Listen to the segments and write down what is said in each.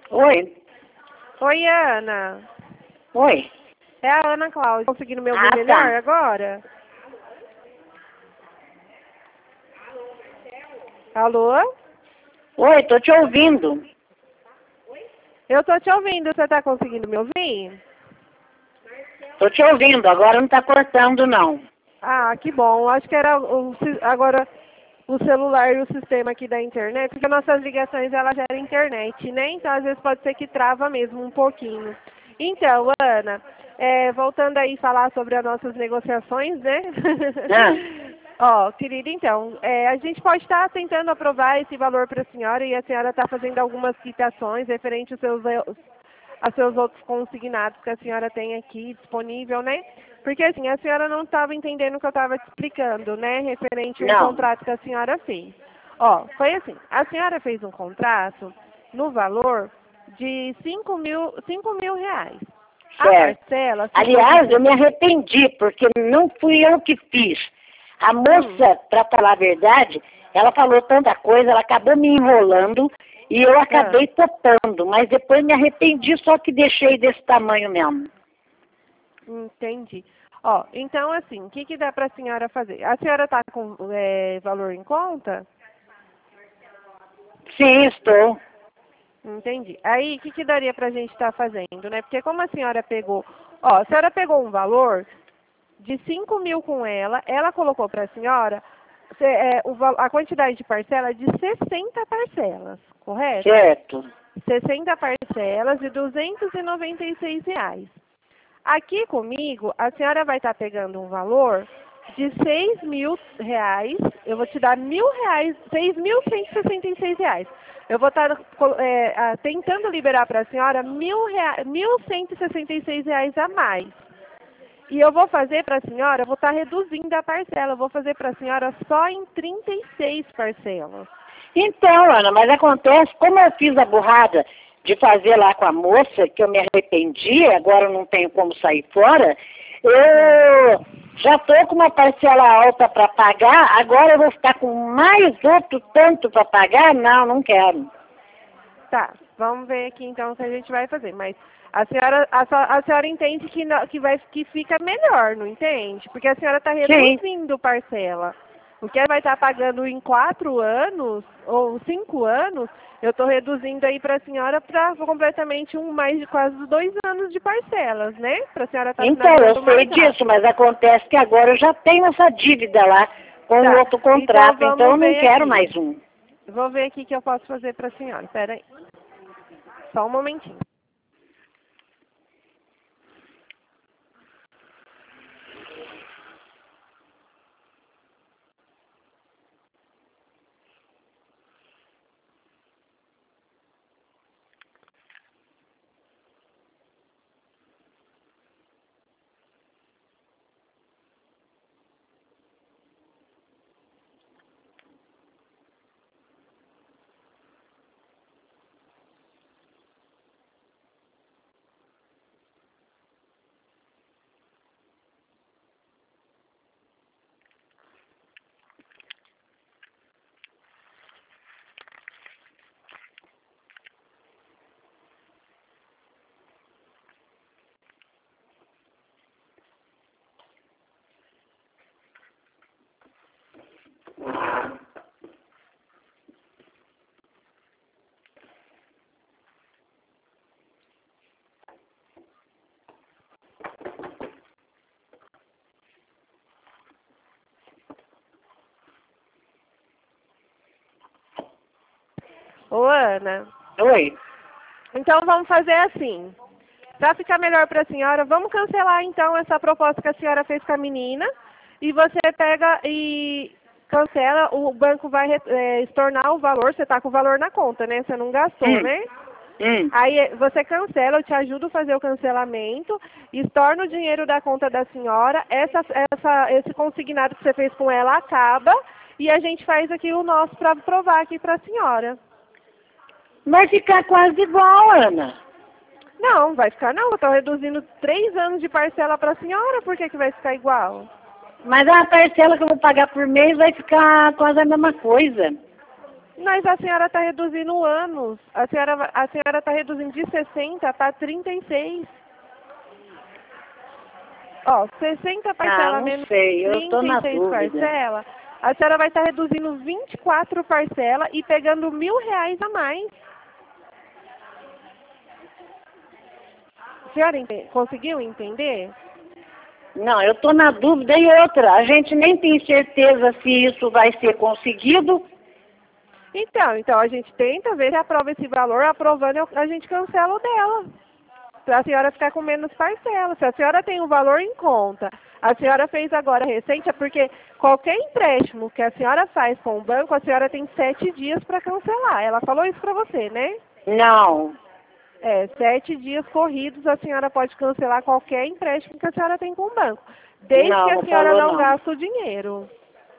Oi. Oi, Ana. Oi. É a Ana Cláudia. Conseguindo me ouvir melhor agora? Alô? Oi, tô te ouvindo. Eu tô te ouvindo. Você tá conseguindo me ouvir? Tô te ouvindo. Agora não tá cortando, não. Ah, que bom. Acho que era agora o celular e o sistema aqui da internet, porque nossas ligações elas geram internet, né? Então às vezes pode ser que trava mesmo um pouquinho. Então, Ana, voltando aí falar sobre as nossas negociações, né? Ó, querida, então, a gente pode estar tentando aprovar esse valor para a senhora e a senhora está fazendo algumas quitações referente aos seus outros consignados que a senhora tem aqui disponível, né? Porque assim, a senhora não estava entendendo o que eu estava te explicando, né? Referente a um contrato que a senhora fez. Ó, foi assim, a senhora fez um contrato no valor de 5.000 reais. A parcela... Aliás, eu me arrependi, porque não fui eu que fiz. A moça, para falar a verdade, ela falou tanta coisa, ela acabou me enrolando e eu acabei topando, mas depois me arrependi, só que deixei desse tamanho mesmo. Entendi. Ó, então assim, o que dá para a senhora fazer? A senhora está com valor em conta? Sim, estou. Entendi. Aí, o que daria para a gente estar fazendo, né? Porque como a senhora pegou... Ó, a senhora pegou um valor de 5.000 com ela colocou para a senhora a quantidade de parcela de 60 parcelas, correto? Certo. 60 parcelas de R$ 296. Aqui comigo, a senhora vai estar pegando um valor de R$ 6.000. Eu vou te dar R$ 1.000, R$ 6.166. Eu vou estar tentando liberar para a senhora R$ 1.166 a mais. E eu vou fazer para a senhora, eu vou estar reduzindo a parcela, eu vou fazer para a senhora só em 36 parcelas. Então, Ana, mas acontece, como eu fiz a burrada de fazer lá com a moça, que eu me arrependi, agora eu não tenho como sair fora, eu já estou com uma parcela alta para pagar, agora eu vou ficar com mais outro tanto para pagar? Não, não quero. Tá, vamos ver aqui então o que a gente vai fazer, mas a senhora entende que fica melhor, não entende? Porque a senhora está reduzindo parcela. O que ela vai estar pagando em 4 anos ou 5 anos, eu estou reduzindo aí para a senhora para completamente mais de quase 2 anos de parcelas, né? Para a senhora estar Então, eu sei disso, mas acontece que agora eu já tenho essa dívida lá com o outro contrato, então eu não quero mais um. Vou ver aqui o que eu posso fazer para a senhora, espera aí. Só um momentinho. Ô, Ana. Oi. Então vamos fazer assim. Para ficar melhor para a senhora, vamos cancelar então essa proposta que a senhora fez com a menina. E você pega e cancela, o banco vai estornar o valor, você está com o valor na conta, né? Você não gastou, né? Aí você cancela, eu te ajudo a fazer o cancelamento, estorna o dinheiro da conta da senhora, esse consignado que você fez com ela acaba e a gente faz aqui o nosso para provar aqui para a senhora. Vai ficar quase igual, Ana. Não, vai ficar não. Eu estou reduzindo 3 anos de parcela para a senhora, por que vai ficar igual? Mas a parcela que eu vou pagar por mês vai ficar quase a mesma coisa. Mas a senhora está reduzindo anos. A senhora está reduzindo de 60 para 36. Ó, 60 parcelas Não menos sei, eu estou na 36 dúvida. parcelas. A senhora vai estar reduzindo 24 parcelas e pegando R$ 1.000 a mais. A senhora conseguiu entender? Não, eu estou na dúvida e outra. A gente nem tem certeza se isso vai ser conseguido. Então a gente tenta ver se aprova esse valor. Aprovando, a gente cancela o dela. Para a senhora ficar com menos parcelas. Se a senhora tem um valor em conta, a senhora fez agora recente, é porque qualquer empréstimo que a senhora faz com o banco, a senhora tem 7 dias para cancelar. Ela falou isso para você, né? Não. 7 dias corridos a senhora pode cancelar qualquer empréstimo que a senhora tem com o banco. Desde Não, que a não senhora falou, não não. gasta o dinheiro.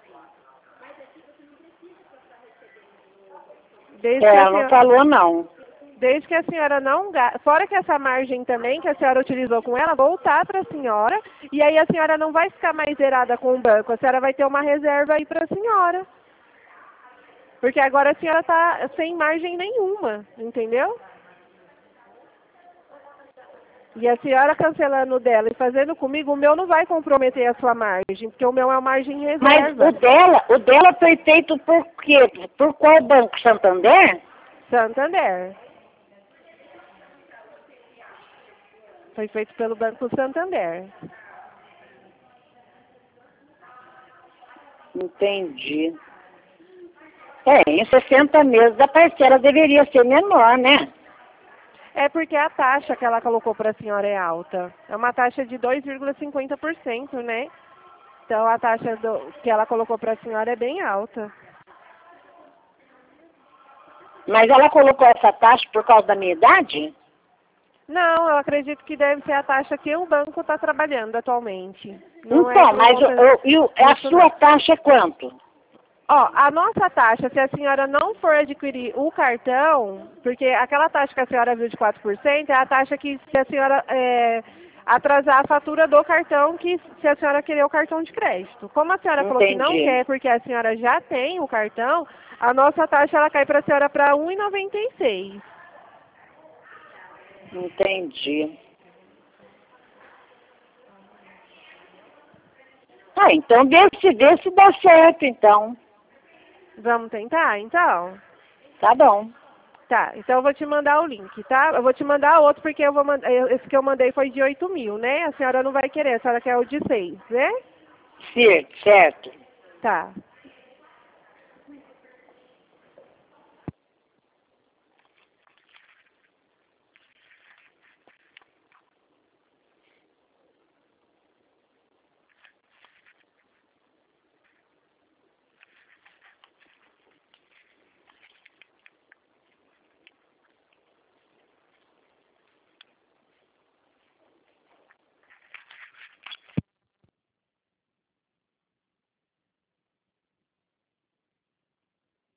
Ela não falou, não. Desde que a senhora não gasta, fora que essa margem também que a senhora utilizou com ela, voltar para a senhora, e aí a senhora não vai ficar mais zerada com o banco, a senhora vai ter uma reserva aí para a senhora. Porque agora a senhora está sem margem nenhuma, entendeu? E a senhora cancelando o dela e fazendo comigo, o meu não vai comprometer a sua margem, porque o meu é uma margem Mas reserva. o dela foi feito por quê? Por qual banco? Santander? Santander. Foi feito pelo Banco Santander. Entendi. Em 60 meses a parcela deveria ser menor, né? É porque a taxa que ela colocou para a senhora é alta. É uma taxa de 2,50%, né? Então a taxa que ela colocou para a senhora é bem alta. Mas ela colocou essa taxa por causa da minha idade? Não, eu acredito que deve ser a taxa que o banco está trabalhando atualmente. Não Então, por mas conta a disso, sua não. taxa é quanto? Ó, a nossa taxa, se a senhora não for adquirir o cartão, porque aquela taxa que a senhora viu de 4% é a taxa que se a senhora atrasar a fatura do cartão, que se a senhora querer o cartão de crédito. Como a senhora falou que não Entendi. quer porque a senhora já tem o cartão, a nossa taxa ela cai para a senhora para R$ 1,96. Entendi. Então vê se dá certo, então. Vamos tentar, então? Tá bom. Tá, então eu vou te mandar o link, tá? Eu vou te mandar outro porque eu vou mandar, esse que eu mandei foi de 8.000, né? A senhora não vai querer, a senhora quer o de 6, né? Certo. Tá.